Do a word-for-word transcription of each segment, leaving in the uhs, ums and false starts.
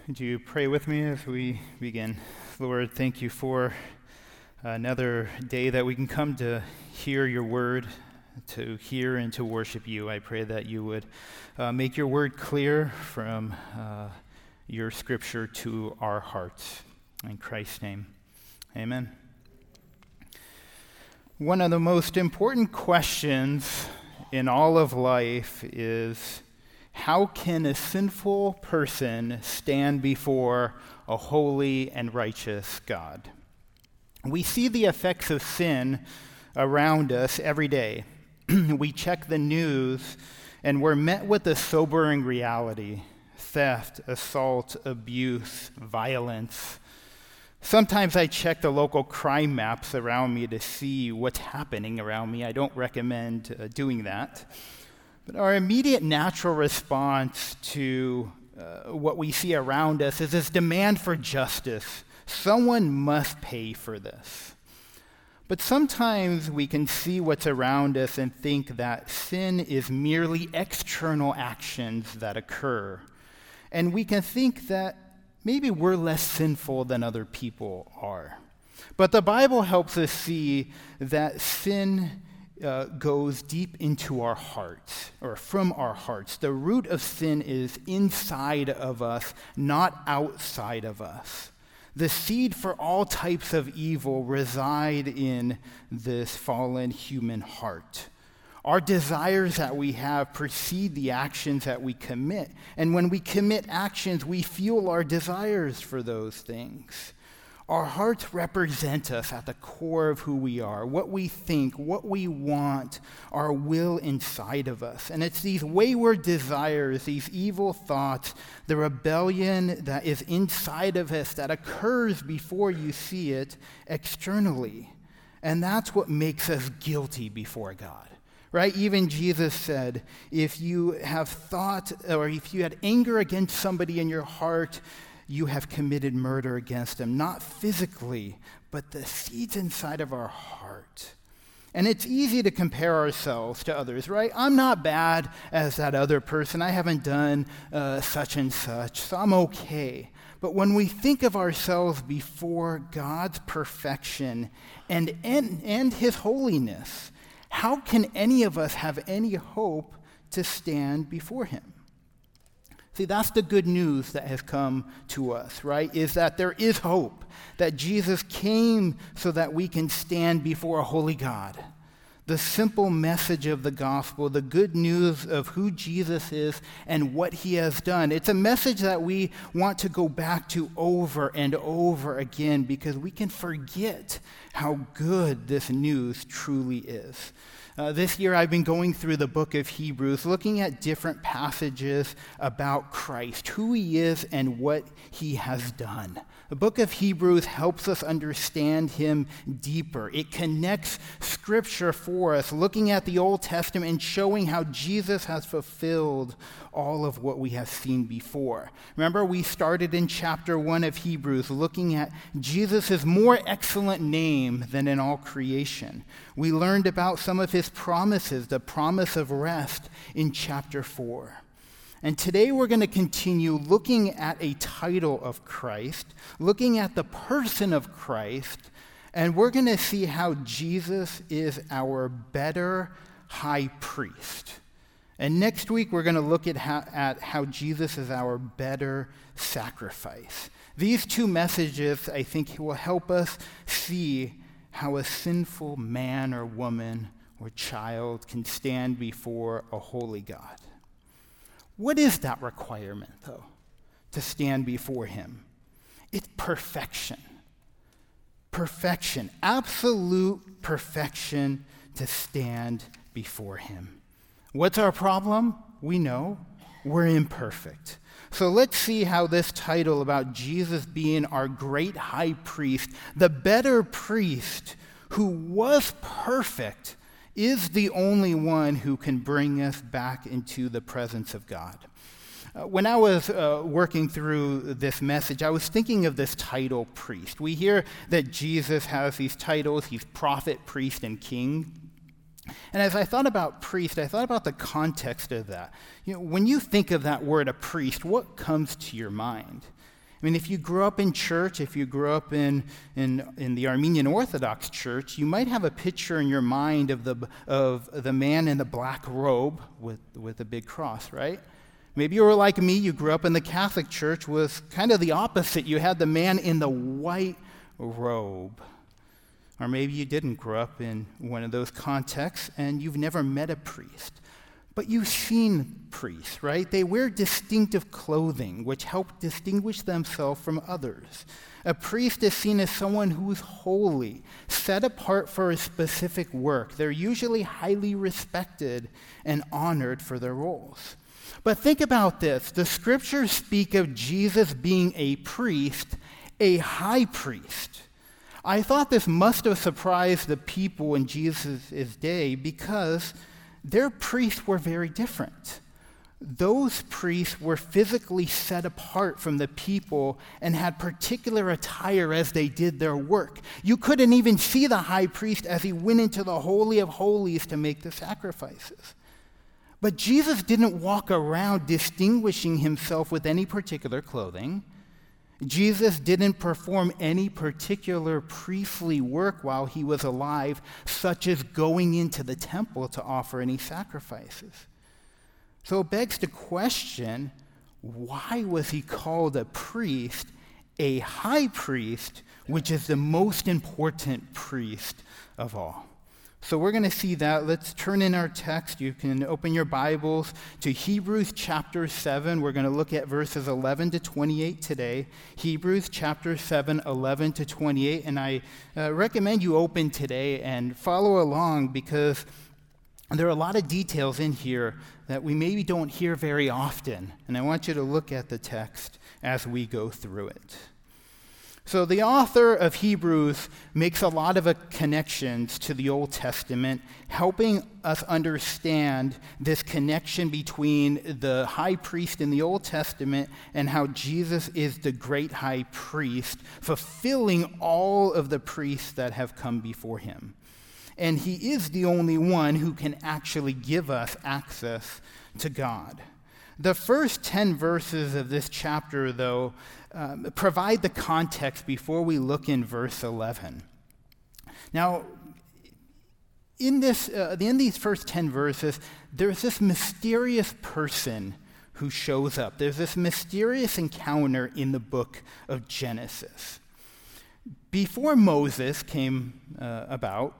Could you pray with me as we begin? Lord, thank you for another day that we can come to hear your word, to hear and to worship you. I pray that you would uh, make your word clear from uh, your scripture to our hearts. In Christ's name, amen. One of the most important questions in all of life is, how can a sinful person stand before a holy and righteous God? We see the effects of sin around us every day. We check the news, and we're met with a sobering reality: theft, assault, abuse, violence. Sometimes I check the local crime maps around me to see what's happening around me. I don't recommend uh, doing that. But our immediate natural response to uh, what we see around us is this demand for justice. Someone must pay for this. But sometimes we can see what's around us and think that sin is merely external actions that occur. And we can think that maybe we're less sinful than other people are. But the Bible helps us see that sin Uh, goes deep into our hearts, or from our hearts. The root of sin is inside of us, not outside of us. The seed for all types of evil reside in this fallen human heart. Our desires that we have precede the actions that we commit. And when we commit actions, we fuel our desires for those things. Our hearts represent us at the core of who we are, what we think, what we want, our will inside of us. And it's these wayward desires, these evil thoughts, the rebellion that is inside of us that occurs before you see it externally. And that's what makes us guilty before God. Right? Even Jesus said, if you have thought, or if you had anger against somebody in your heart, you have committed murder against them, not physically, but the seeds inside of our heart. And it's easy to compare ourselves to others, right? I'm not bad as that other person. I haven't done uh, such and such, so I'm okay. But when we think of ourselves before God's perfection and, and, and his holiness, how can any of us have any hope to stand before him? See, that's the good news that has come to us, right? Is that there is hope, that Jesus came so that we can stand before a holy God. The simple message of the gospel, the good news of who Jesus is and what he has done. It's a message that we want to go back to over and over again because we can forget how good this news truly is. Uh, this year I've been going through the book of Hebrews, looking at different passages about Christ, who he is and what he has done. The book of Hebrews helps us understand him deeper. It connects scripture for us, looking at the Old Testament and showing how Jesus has fulfilled all of what we have seen before. Remember, we started in chapter one of Hebrews looking at Jesus' more excellent name than in all creation. We learned about some of his promises, the promise of rest in chapter four. And today we're going to continue looking at a title of Christ, looking at the person of Christ, and we're going to see how Jesus is our better high priest. And next week we're going to look at how, at how Jesus is our better sacrifice. These two messages, I think, will help us see how a sinful man or woman or child can stand before a holy God. What is that requirement, though, to stand before him? It's perfection. Perfection, absolute perfection to stand before him. What's our problem? We know we're imperfect. So let's see how this title about Jesus being our great high priest, the better priest who was perfect, is the only one who can bring us back into the presence of God. Uh, when I was uh, working through this message, I was thinking of this title, priest. We hear that Jesus has these titles. He's prophet, priest, and king. And as I thought about priest, I thought about the context of that. You know, when you think of that word, a priest, what comes to your mind? I mean, if you grew up in church, if you grew up in, in, in the Armenian Orthodox Church, you might have a picture in your mind of the, of the man in the black robe with, with a big cross, right? Maybe you were like me, you grew up in the Catholic Church, was kind of the opposite. You had the man in the white robe. Or maybe you didn't grow up in one of those contexts and you've never met a priest. But you've seen priests, right? They wear distinctive clothing, which help distinguish themselves from others. A priest is seen as someone who is holy, set apart for a specific work. They're usually highly respected and honored for their roles. But think about this. The scriptures speak of Jesus being a priest, a high priest. I thought this must have surprised the people in Jesus' day because their priests were very different. Those priests were physically set apart from the people and had particular attire as they did their work. You couldn't even see the high priest as he went into the Holy of Holies to make the sacrifices. But Jesus didn't walk around distinguishing himself with any particular clothing. Jesus didn't perform any particular priestly work while he was alive, such as going into the temple to offer any sacrifices. So it begs the question, why was he called a priest, a high priest, which is the most important priest of all? So we're going to see that. Let's turn in our text. You can open your Bibles to Hebrews chapter seven. We're going to look at verses eleven to twenty-eight today. Hebrews chapter seven, eleven to twenty-eight. And I uh, recommend you open today and follow along because there are a lot of details in here that we maybe don't hear very often. And I want you to look at the text as we go through it. So the author of Hebrews makes a lot of uh, connections to the Old Testament, helping us understand this connection between the high priest in the Old Testament and how Jesus is the great high priest, fulfilling all of the priests that have come before him. And he is the only one who can actually give us access to God. The first ten verses of this chapter, though, um, provide the context before we look in verse eleven. Now, in this, uh, in these first ten verses, there's this mysterious person who shows up. There's this mysterious encounter in the book of Genesis. Before Moses came uh, about,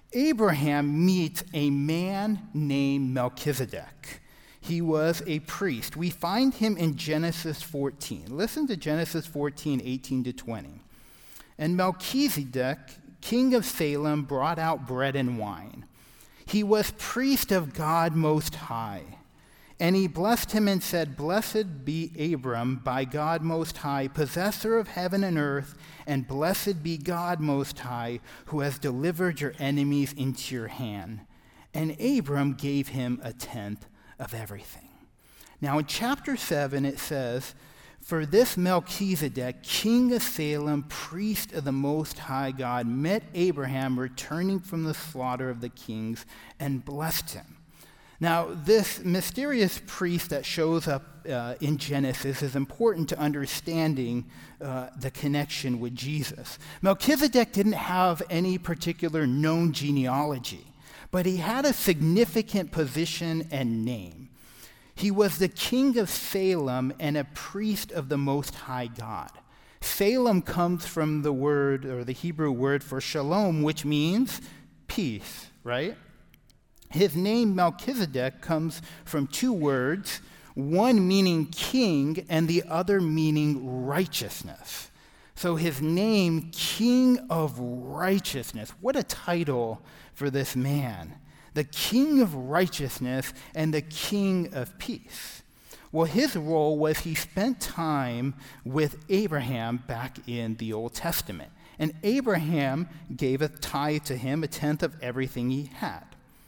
Abraham meets a man named Melchizedek. He was a priest. We find him in Genesis fourteen. Listen to Genesis fourteen, eighteen to twenty. And Melchizedek, king of Salem, brought out bread and wine. He was priest of God Most High. And he blessed him and said, "Blessed be Abram by God Most High, possessor of heaven and earth, and blessed be God Most High, who has delivered your enemies into your hand." And Abram gave him a tenth of everything. Now in chapter seven it says, "For this Melchizedek, king of Salem, priest of the Most High God, met Abraham returning from the slaughter of the kings and blessed him." Now this mysterious priest that shows up uh, in Genesis is important to understanding uh, the connection with Jesus. Melchizedek didn't have any particular known genealogy, but he had a significant position and name. He was the king of Salem and a priest of the Most High God. Salem comes from the word, or the Hebrew word for shalom, which means peace, right? His name Melchizedek comes from two words, one meaning king and the other meaning righteousness. So his name, King of Righteousness. What a title for this man. The King of Righteousness and the King of Peace. Well, his role was he spent time with Abraham back in the Old Testament. And Abraham gave a tithe to him, a tenth of everything he had.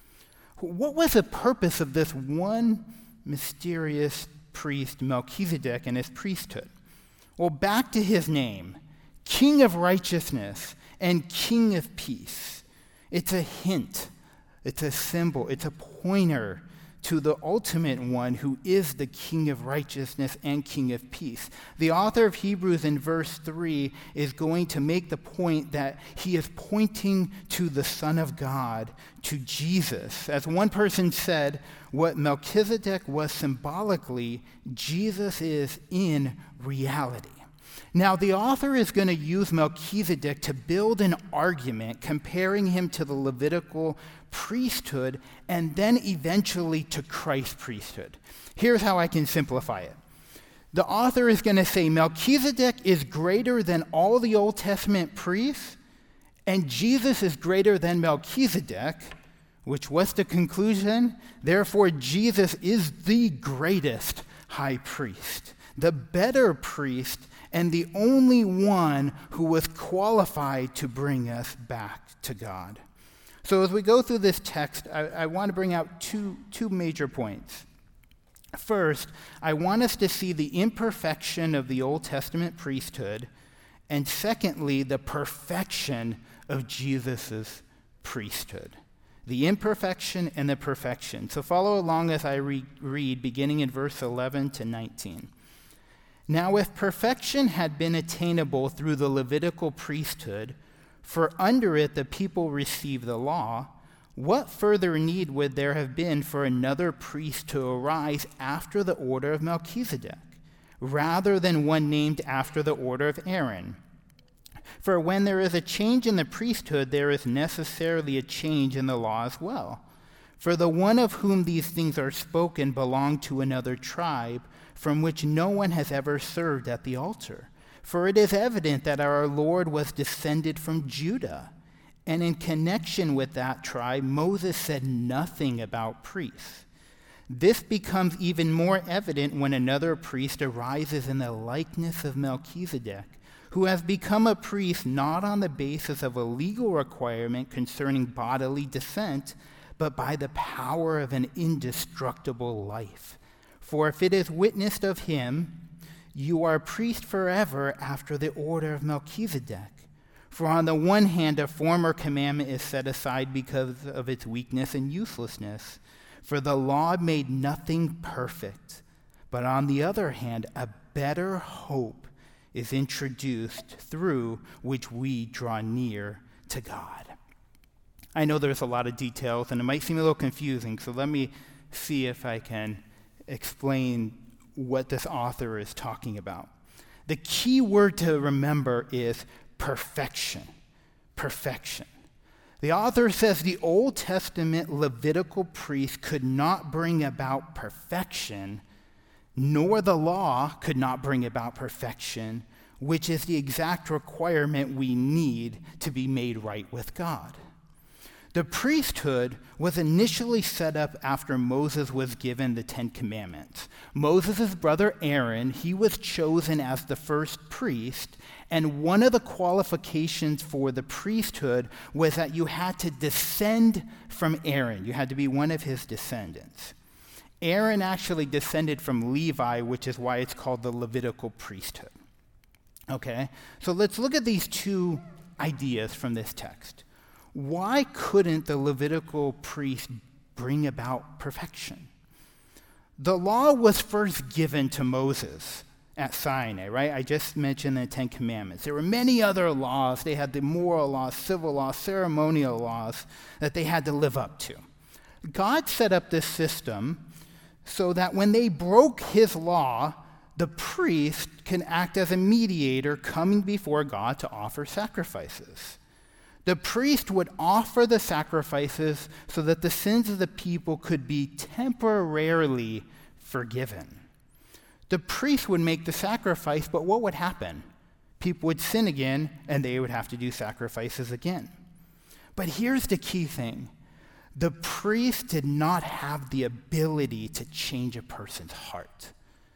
What was the purpose of this one mysterious priest, Melchizedek, and his priesthood? Well, back to his name, King of Righteousness and King of Peace. It's a hint, it's a symbol, it's a pointer to the ultimate one who is the King of righteousness and King of peace. The author of Hebrews in verse three is going to make the point that he is pointing to the Son of God, to Jesus. As one person said, what Melchizedek was symbolically, Jesus is in reality. Now, the author is going to use Melchizedek to build an argument comparing him to the Levitical priesthood and then eventually to Christ's priesthood. Here's how I can simplify it. The author is going to say Melchizedek is greater than all the Old Testament priests, and Jesus is greater than Melchizedek, which was the conclusion. Therefore, Jesus is the greatest high priest, the better priest, and the only one who was qualified to bring us back to God. So as we go through this text, I, I want to bring out two, two major points. First, I want us to see the imperfection of the Old Testament priesthood, and secondly, the perfection of Jesus' priesthood. The imperfection and the perfection. So follow along as I re- read, beginning in verse eleven to nineteen. Now, if perfection had been attainable through the Levitical priesthood, for under it the people received the law, what further need would there have been for another priest to arise after the order of Melchizedek, rather than one named after the order of Aaron? For when there is a change in the priesthood, there is necessarily a change in the law as well. For the one of whom these things are spoken belonged to another tribe, from which no one has ever served at the altar. For it is evident that our Lord was descended from Judah, and in connection with that tribe, Moses said nothing about priests. This becomes even more evident when another priest arises in the likeness of Melchizedek, who has become a priest not on the basis of a legal requirement concerning bodily descent, but by the power of an indestructible life. For if it is witnessed of him, you are a priest forever after the order of Melchizedek. For on the one hand, a former commandment is set aside because of its weakness and uselessness, for the law made nothing perfect. But on the other hand, a better hope is introduced through which we draw near to God. I know there's a lot of details, and it might seem a little confusing, so let me see if I can explain what this author is talking about. The key word to remember is perfection. Perfection. The author says the Old Testament Levitical priest could not bring about perfection, nor the law could not bring about perfection, which is the exact requirement we need to be made right with God. The priesthood was initially set up after Moses was given the Ten Commandments. Moses' brother Aaron, he was chosen as the first priest, and one of the qualifications for the priesthood was that you had to descend from Aaron. You had to be one of his descendants. Aaron actually descended from Levi, which is why it's called the Levitical priesthood. Okay, so let's look at these two ideas from this text. Why couldn't the Levitical priest bring about perfection? The law was first given to Moses at Sinai, right? I just mentioned the Ten Commandments. There were many other laws. They had the moral laws, civil laws, ceremonial laws that they had to live up to. God set up this system so that when they broke his law, the priest can act as a mediator coming before God to offer sacrifices. The priest would offer the sacrifices so that the sins of the people could be temporarily forgiven. The priest would make the sacrifice, but what would happen? People would sin again, and they would have to do sacrifices again. But here's the key thing. The priest did not have the ability to change a person's heart.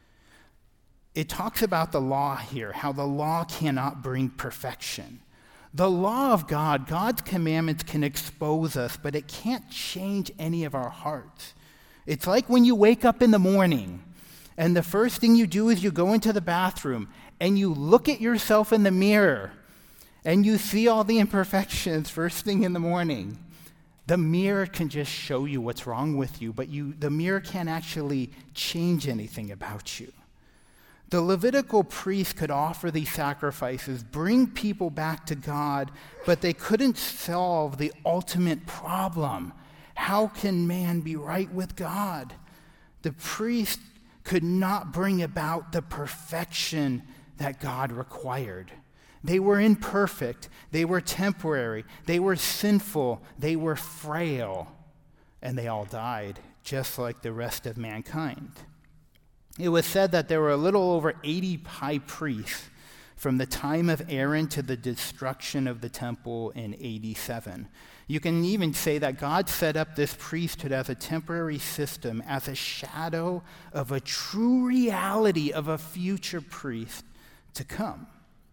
It talks about the law here, how the law cannot bring perfection. The law of God, God's commandments can expose us, but it can't change any of our hearts. It's like when you wake up in the morning, and the first thing you do is you go into the bathroom, and you look at yourself in the mirror, and you see all the imperfections first thing in the morning. The mirror can just show you what's wrong with you, but you, the mirror can't actually change anything about you. The Levitical priest could offer these sacrifices, bring people back to God, but they couldn't solve the ultimate problem. How can man be right with God? The priest could not bring about the perfection that God required. They were imperfect. They were temporary. They were sinful. They were frail. And they all died, just like the rest of mankind. It was said that there were a little over eighty high priests from the time of Aaron to the destruction of the temple in A D seven. You can even say that God set up this priesthood as a temporary system, as a shadow of a true reality of a future priest to come.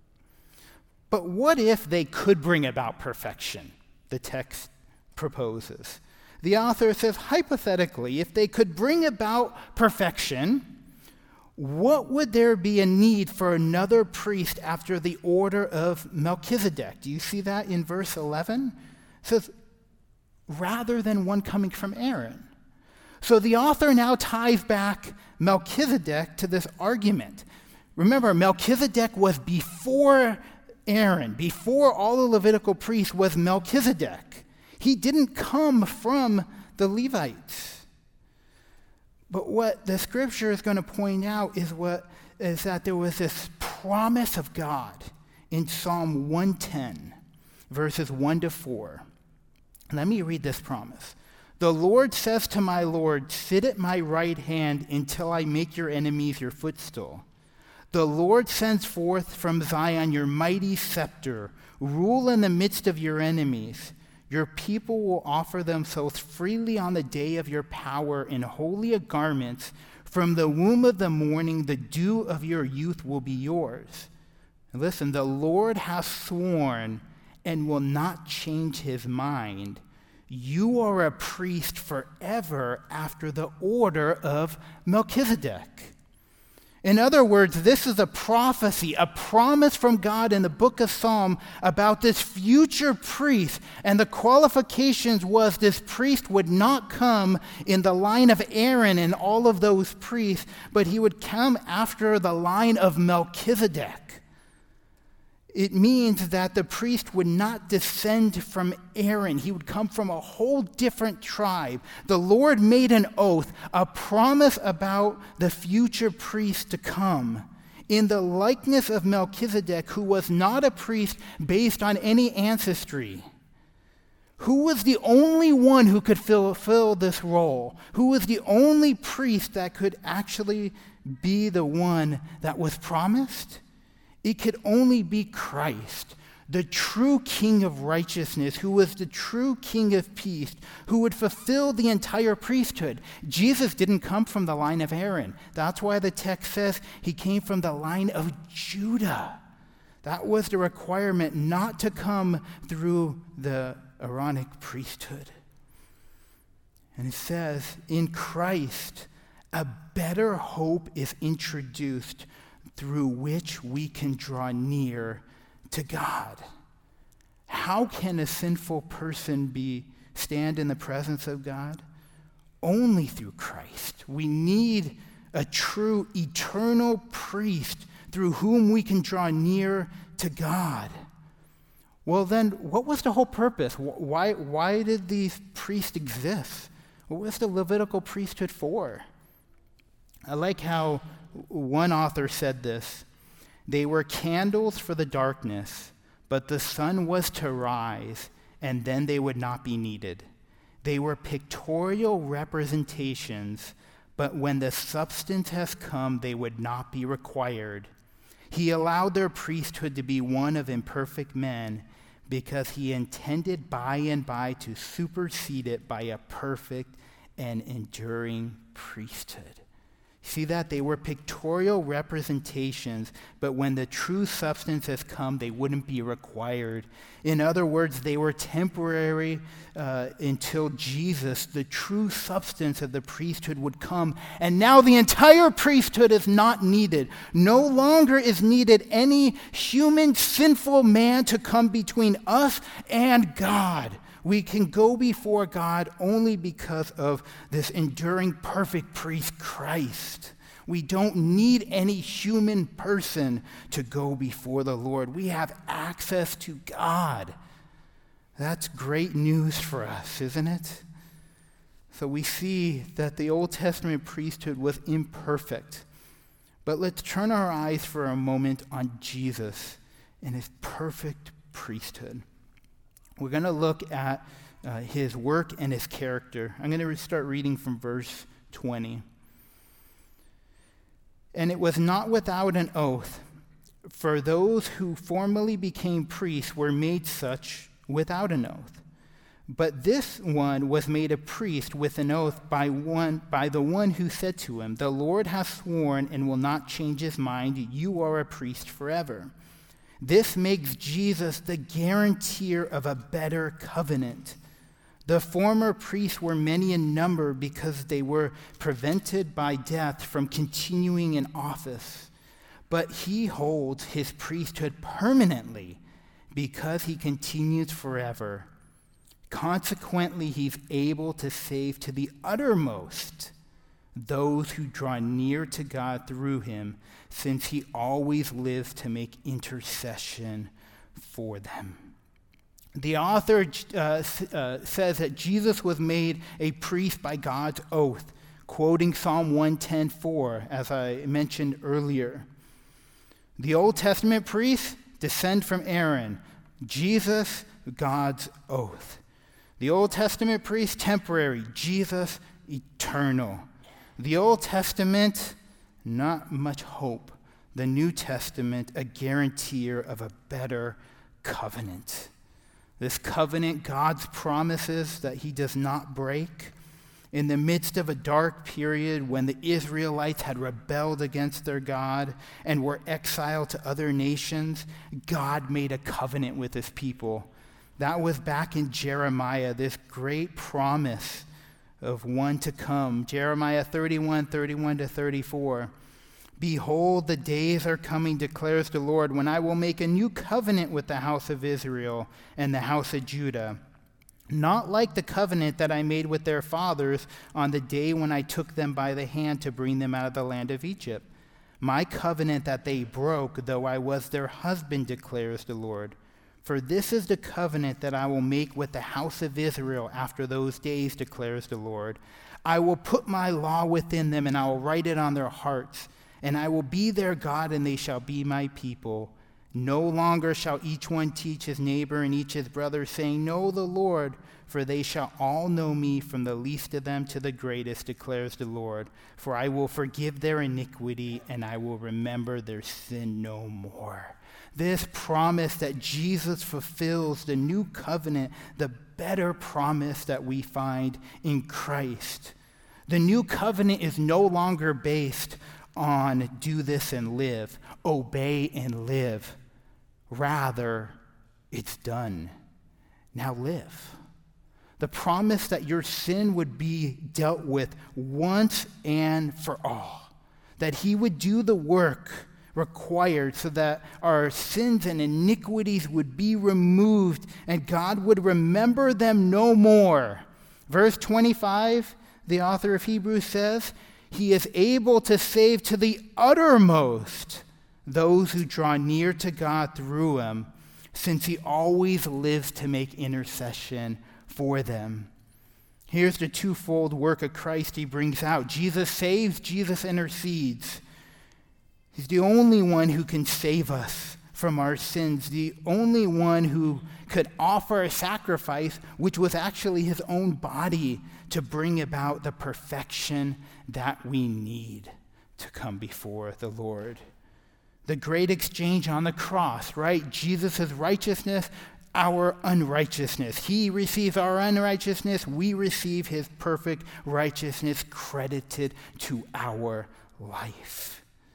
But what if they could bring about perfection? The text proposes. The author says, hypothetically, if they could bring about perfection, what would there be a need for another priest after the order of Melchizedek? Do you see that in verse eleven? It says, rather than one coming from Aaron. So the author now ties back Melchizedek to this argument. Remember, Melchizedek was before Aaron. Before all the Levitical priests was Melchizedek. He didn't come from the Levites. But what the scripture is going to point out is what is that there was this promise of God in Psalm one ten, verses one to four. Let me read this promise. The Lord says to my Lord, sit at my right hand until I make your enemies your footstool. The Lord sends forth from Zion your mighty scepter. Rule in the midst of your enemies. Your people will offer themselves freely on the day of your power in holy garments. From the womb of the morning, the dew of your youth will be yours. And listen, the Lord has sworn and will not change his mind. You are a priest forever after the order of Melchizedek. In other words, this is a prophecy, a promise from God in the book of Psalm about this future priest. And the qualifications was this priest would not come in the line of Aaron and all of those priests, but he would come after the line of Melchizedek. It means that the priest would not descend from Aaron. He would come from a whole different tribe. The Lord made an oath, a promise about the future priest to come in the likeness of Melchizedek, who was not a priest based on any ancestry. Who was the only one who could fulfill this role? Who was the only priest that could actually be the one that was promised? It could only be Christ, the true King of righteousness, who was the true King of peace, who would fulfill the entire priesthood. Jesus didn't come from the line of Aaron. That's why the text says he came from the line of Judah. That was the requirement, not to come through the Aaronic priesthood. And it says, in Christ, a better hope is introduced through which we can draw near to God. How can a sinful person be stand in the presence of God? Only through Christ. We need a true eternal priest through whom we can draw near to God. Well then, what was the whole purpose? Why, why did these priests exist? What was the Levitical priesthood for? I like how one author said this. They were candles for the darkness, but the sun was to rise, and then they would not be needed. They were pictorial representations, but when the substance has come, they would not be required. He allowed their priesthood to be one of imperfect men because he intended by and by to supersede it by a perfect and enduring priesthood. See that? They were pictorial representations, but when the true substance has come, they wouldn't be required. In other words, they were temporary uh, until Jesus, the true substance of the priesthood, would come. And now the entire priesthood is not needed. No longer is needed any human sinful man to come between us and God. We can go before God only because of this enduring, perfect priest, Christ. We don't need any human person to go before the Lord. We have access to God. That's great news for us, isn't it? So we see that the Old Testament priesthood was imperfect. But let's turn our eyes for a moment on Jesus and his perfect priesthood. We're going to look at uh, his work and his character. I'm going to start reading from verse twenty. And it was not without an oath, for those who formerly became priests were made such without an oath. But this one was made a priest with an oath by one by the one who said to him, "The Lord has sworn and will not change his mind. You are a priest forever." This makes Jesus the guarantor of a better covenant. The former priests were many in number because they were prevented by death from continuing in office. But he holds his priesthood permanently because he continues forever. Consequently, he's able to save to the uttermost those who draw near to God through him, since he always lives to make intercession for them. The author uh, uh, says that Jesus was made a priest by God's oath, quoting Psalm one ten four, as I mentioned earlier. The Old Testament priests descend from Aaron. Jesus, God's oath. The Old Testament priest, temporary. Jesus, eternal. The Old Testament, not much hope. The New Testament, a guarantor of a better covenant. This covenant, God's promises that he does not break. In the midst of a dark period when the Israelites had rebelled against their God and were exiled to other nations, God made a covenant with his people. That was back in Jeremiah, this great promise of one to come. Jeremiah thirty-one, thirty-one to thirty-four. "Behold, the days are coming, declares the Lord, when I will make a new covenant with the house of Israel and the house of Judah. Not like the covenant that I made with their fathers on the day when I took them by the hand to bring them out of the land of Egypt. My covenant that they broke, though I was their husband, declares the Lord. For this is the covenant that I will make with the house of Israel after those days, declares the Lord. I will put my law within them, and I will write it on their hearts. And I will be their God, and they shall be my people. No longer shall each one teach his neighbor and each his brother, saying, Know the Lord, for they shall all know me, from the least of them to the greatest, declares the Lord. For I will forgive their iniquity, and I will remember their sin no more." This promise that Jesus fulfills, the new covenant, the better promise that we find in Christ. The new covenant is no longer based on do this and live, obey and live. Rather, it's done. Now live. The promise that your sin would be dealt with once and for all. That he would do the work required so that our sins and iniquities would be removed and God would remember them no more. Verse twenty-five, the author of Hebrews says, he is able to save to the uttermost those who draw near to God through him, since he always lives to make intercession for them. Here's the twofold work of Christ he brings out. Jesus saves, Jesus intercedes. He's the only one who can save us from our sins, the only one who could offer a sacrifice, which was actually his own body, to bring about the perfection that we need to come before the Lord. The great exchange on the cross, right? Jesus' righteousness, our unrighteousness. He receives our unrighteousness. We receive his perfect righteousness credited to our life.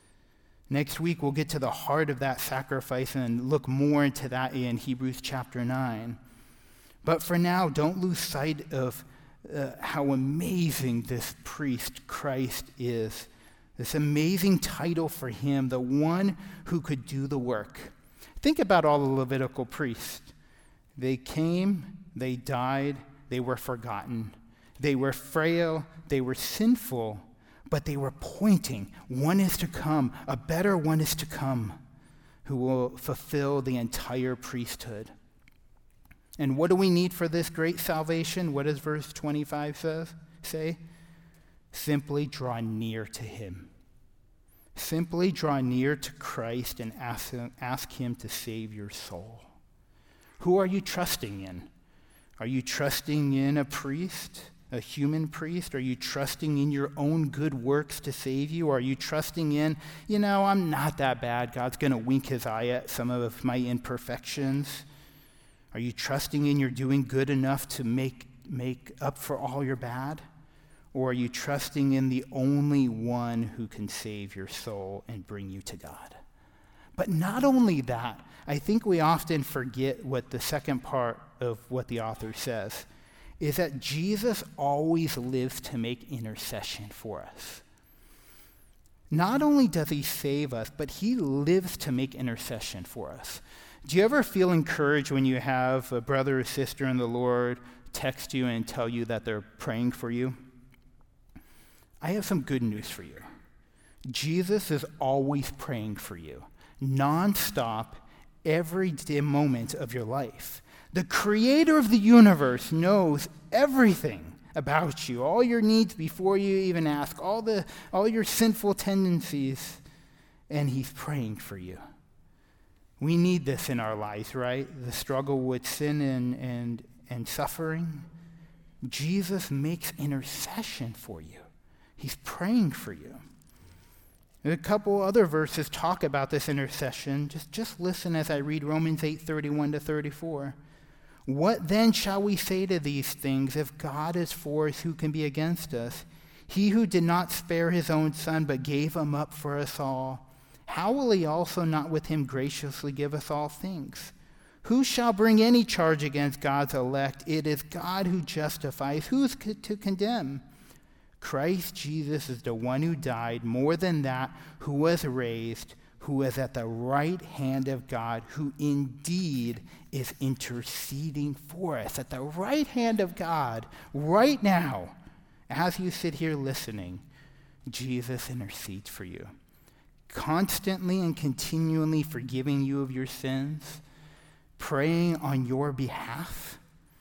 Next week, we'll get to the heart of that sacrifice and look more into that in Hebrews chapter nine. But for now, don't lose sight of uh, how amazing this priest Christ is. This amazing title for him, the one who could do the work. Think about all the Levitical priests. They came they died, they were forgotten. They were frail, they were sinful, but they were pointing. One is to come, a better one is to come, who will fulfill the entire priesthood. And what do we need for this great salvation? What does verse twenty-five says, say? Simply draw near to him. Simply draw near to Christ and ask him, ask him to save your soul. Who are you trusting in? Are you trusting in a priest, a human priest? Are you trusting in your own good works to save you? Or are you trusting in, you know, I'm not that bad. God's going to wink his eye at some of my imperfections. Are you trusting in you're doing good enough to make, make up for all your bad? Or are you trusting in the only one who can save your soul and bring you to God? But not only that, I think we often forget what the second part of what the author says, is that Jesus always lives to make intercession for us. Not only does he save us, but he lives to make intercession for us. Do you ever feel encouraged when you have a brother or sister in the Lord text you and tell you that they're praying for you? I have some good news for you. Jesus is always praying for you, nonstop, every day, moment of your life. The creator of the universe knows everything about you, all your needs before you even ask, all the all your sinful tendencies, and he's praying for you. We need this in our lives, right? The struggle with sin and, and, and suffering. Jesus makes intercession for you. He's praying for you. And a couple other verses talk about this intercession. Just, just listen as I read Romans eight, thirty-one to thirty-four. What then shall we say to these things? If God is for us, who can be against us? He who did not spare his own son, but gave him up for us all, how will he also not with him graciously give us all things? Who shall bring any charge against God's elect? It is God who justifies. Who is to condemn? Christ Jesus is the one who died, more than that, who was raised, who is at the right hand of God, who indeed is interceding for us. At the right hand of God, right now, as you sit here listening, Jesus intercedes for you, constantly and continually forgiving you of your sins, praying on your behalf.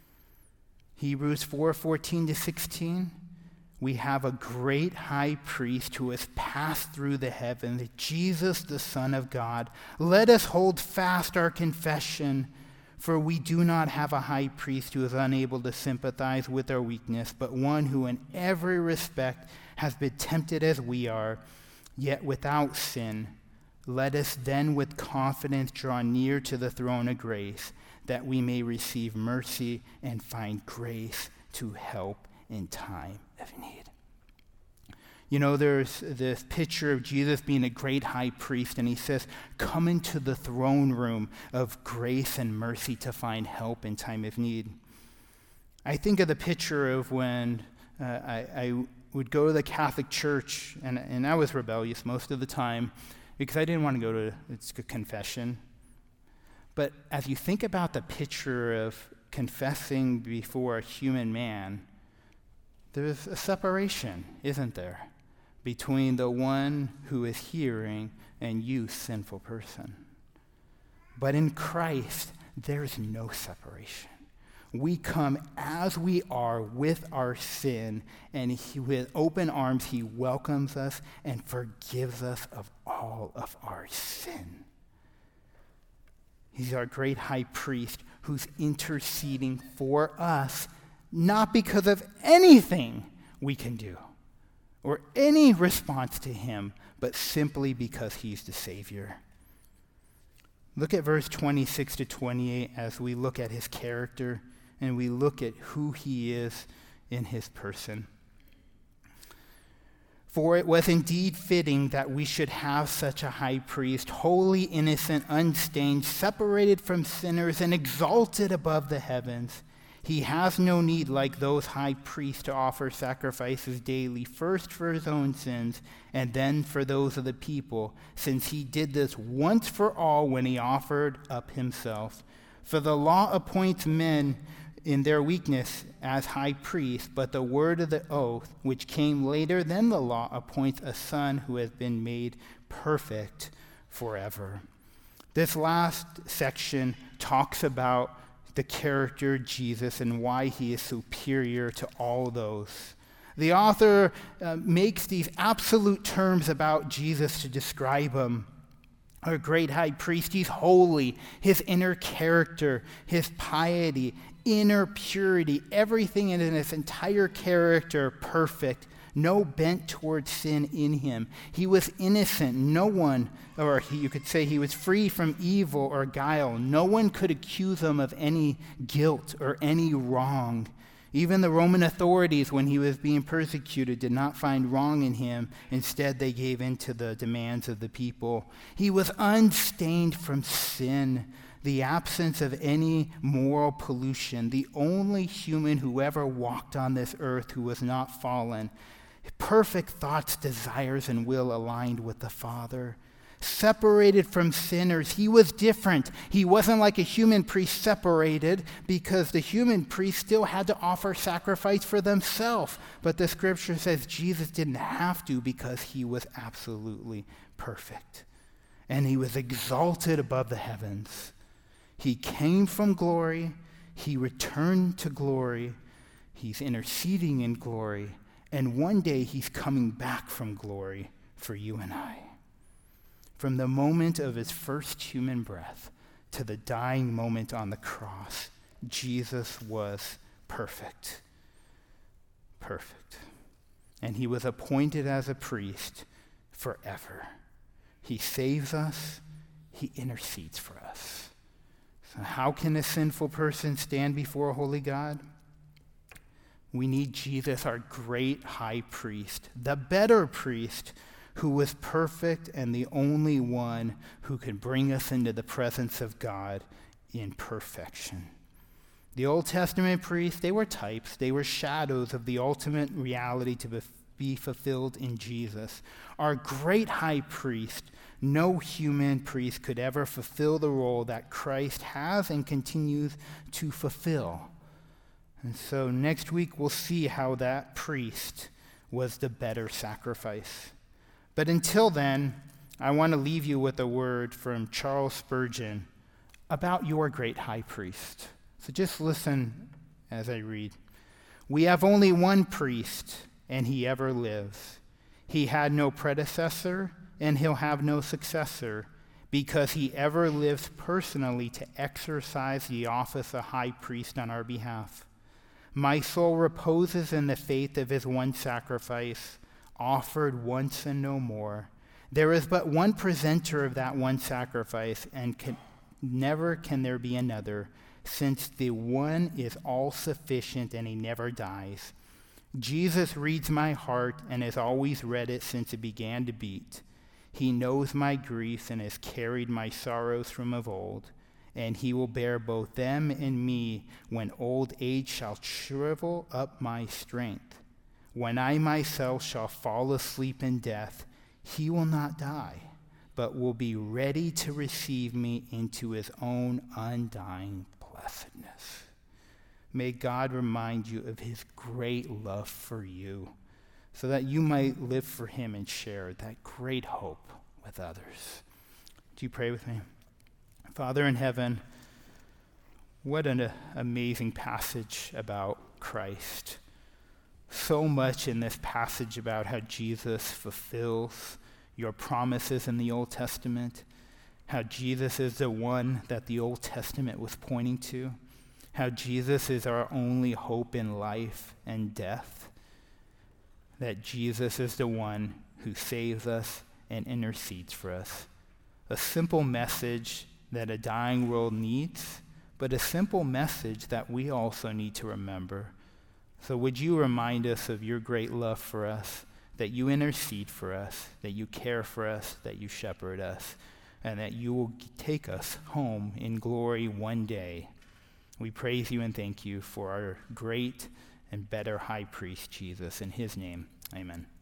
Hebrews four, fourteen to sixteen. We have a great high priest who has passed through the heavens, Jesus, the Son of God. Let us hold fast our confession, for we do not have a high priest who is unable to sympathize with our weakness, but one who in every respect has been tempted as we are, yet without sin. Let us then with confidence draw near to the throne of grace, that we may receive mercy and find grace to help in time of need. You know, there's this picture of Jesus being a great high priest, and he says, come into the throne room of grace and mercy to find help in time of need. I think of the picture of when uh, I, I would go to the Catholic Church, and, and I was rebellious most of the time because I didn't want to go to it's a confession. But as you think about the picture of confessing before a human man, there's a separation, isn't there, between the one who is hearing and you, sinful person. But in Christ, there's no separation. We come as we are with our sin, and he, with open arms, he welcomes us and forgives us of all of our sin. He's our great high priest who's interceding for us, not because of anything we can do or any response to him, but simply because he's the Savior. Look at verse twenty-six to twenty-eight as we look at his character and we look at who he is in his person. For it was indeed fitting that we should have such a high priest, holy, innocent, unstained, separated from sinners, and exalted above the heavens. He has no need, like those high priests, to offer sacrifices daily, first for his own sins, and then for those of the people, since he did this once for all when he offered up himself. For the law appoints men in their weakness as high priest, but the word of the oath, which came later than the law, appoints a son who has been made perfect forever. This last section talks about the character of Jesus and why he is superior to all those. The author uh, makes these absolute terms about Jesus to describe him. Our great high priest, he's holy, his inner character, his piety, inner purity, everything in his entire character perfect, no bent towards sin in him. He was innocent. No one, or he, you could say he was free from evil or guile. No one could accuse him of any guilt or any wrong. Even the Roman authorities, when he was being persecuted, did not find wrong in him. Instead, they gave in to the demands of the people. He was unstained from sin, the absence of any moral pollution, the only human who ever walked on this earth who was not fallen. Perfect thoughts, desires, and will aligned with the Father. Separated from sinners. He was different. He wasn't like a human priest separated, because the human priest still had to offer sacrifice for themselves. But the scripture says Jesus didn't have to, because he was absolutely perfect. And he was exalted above the heavens. He came from glory. He returned to glory. He's interceding in glory. And one day he's coming back from glory for you and I. From the moment of his first human breath to the dying moment on the cross, Jesus was perfect. Perfect. And he was appointed as a priest forever. He saves us. He intercedes for us. So how can a sinful person stand before a holy God? We need Jesus, our great high priest, the better priest, who was perfect and the only one who could bring us into the presence of God in perfection. The Old Testament priests, they were types, they were shadows of the ultimate reality to be fulfilled in Jesus. Our great high priest, no human priest could ever fulfill the role that Christ has and continues to fulfill. And so next week we'll see how that priest was the better sacrifice. But until then, I want to leave you with a word from Charles Spurgeon about your great high priest. So just listen as I read. We have only one priest, and he ever lives. He had no predecessor, and he'll have no successor, because he ever lives personally to exercise the office of high priest on our behalf. My soul reposes in the faith of his one sacrifice, offered once and no more. There is but one presenter of that one sacrifice, and can, never can there be another, since the one is all-sufficient and he never dies. Jesus reads my heart and has always read it since it began to beat. He knows my griefs and has carried my sorrows from of old, and he will bear both them and me when old age shall shrivel up my strength. When I myself shall fall asleep in death, he will not die, but will be ready to receive me into his own undying blessedness. May God remind you of his great love for you, so that you might live for him and share that great hope with others. Do you pray with me? Father in heaven, what an uh, amazing passage about Christ. So much in this passage about how Jesus fulfills your promises in the Old Testament, how Jesus is the one that the Old Testament was pointing to, how Jesus is our only hope in life and death, that Jesus is the one who saves us and intercedes for us. A simple message that a dying world needs, but a simple message that we also need to remember. So would you remind us of your great love for us, that you intercede for us, that you care for us, that you shepherd us, and that you will take us home in glory one day. We praise you and thank you for our great and better high priest, Jesus. In his name, amen.